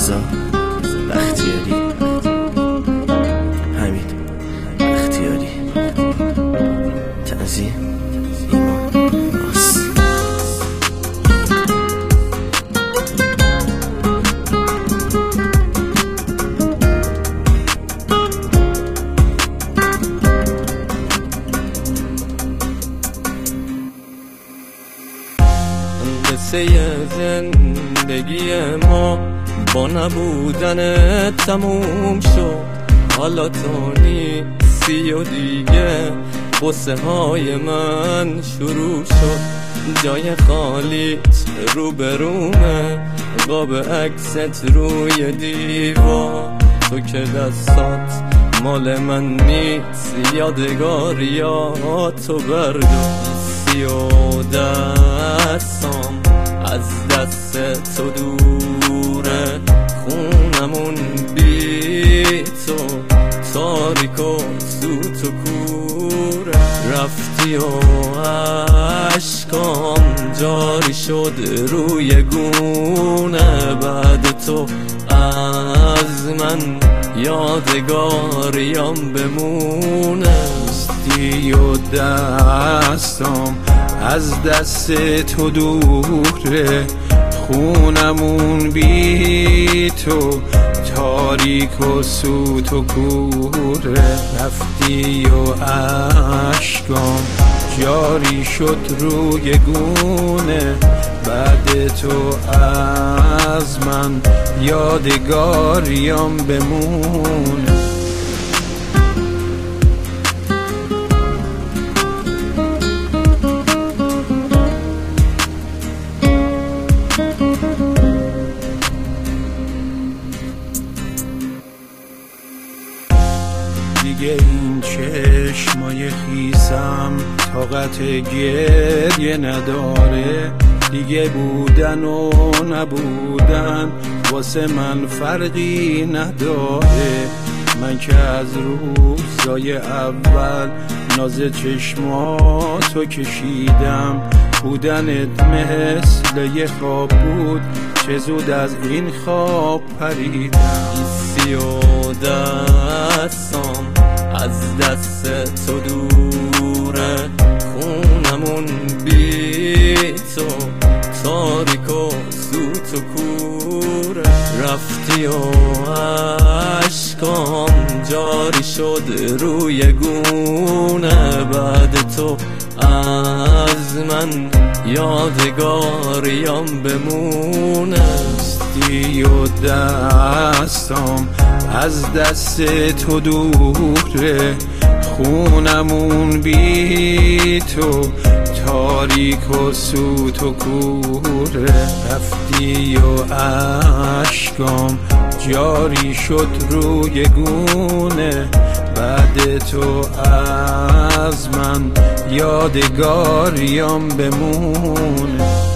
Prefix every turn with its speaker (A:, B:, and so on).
A: رضا بختیاری، حمید بختیاری، تنظیم ایمان راست.
B: قصه زندگی ما با نبودن تموم شد، حالا تو نیستی و دیگه قصه های من شروع شد. جای خالیت روبرومه، قاب عکست روی دیوار، تو که دستات مال من نیست، یادگاریاتو بردار. و دستام از دست تو دوره، خونمون بی تو تاریک و سوت و کوره. رفتی و عشقام جاری شد روی گونه، بعد تو از من یادگاریم بمونه.
C: دستی و دستام از دست تو دوره، خونمون بی تو تاریک و سوت و کوره. رفتی و عشقام جاری شد روی گونه، بعد تو از من یادگاریم بمونه. دیگه این چشمای خیسم طاقت گریه نداره، دیگه بودن و نبودن واسه من فرقی نداره. من که از روزای اول ناز چشماتو کشیدم، بودنت مثل یه خواب بود، چه زود از این خواب پریدم.
B: سی و دستام از دست تو دوره، خونمون بی تو تاریک و سوت و کوره. رفتی و عشقام جاری شد روی گونه، بعد تو از من یادگاریم بمونه.
C: دستی و دستام از دست تو دوره، خونمون بی تو تاریک و سوت و کوره. رفتی و عشقام جاری شد روی گونه، بعد تو از من یادگاریم بمونه.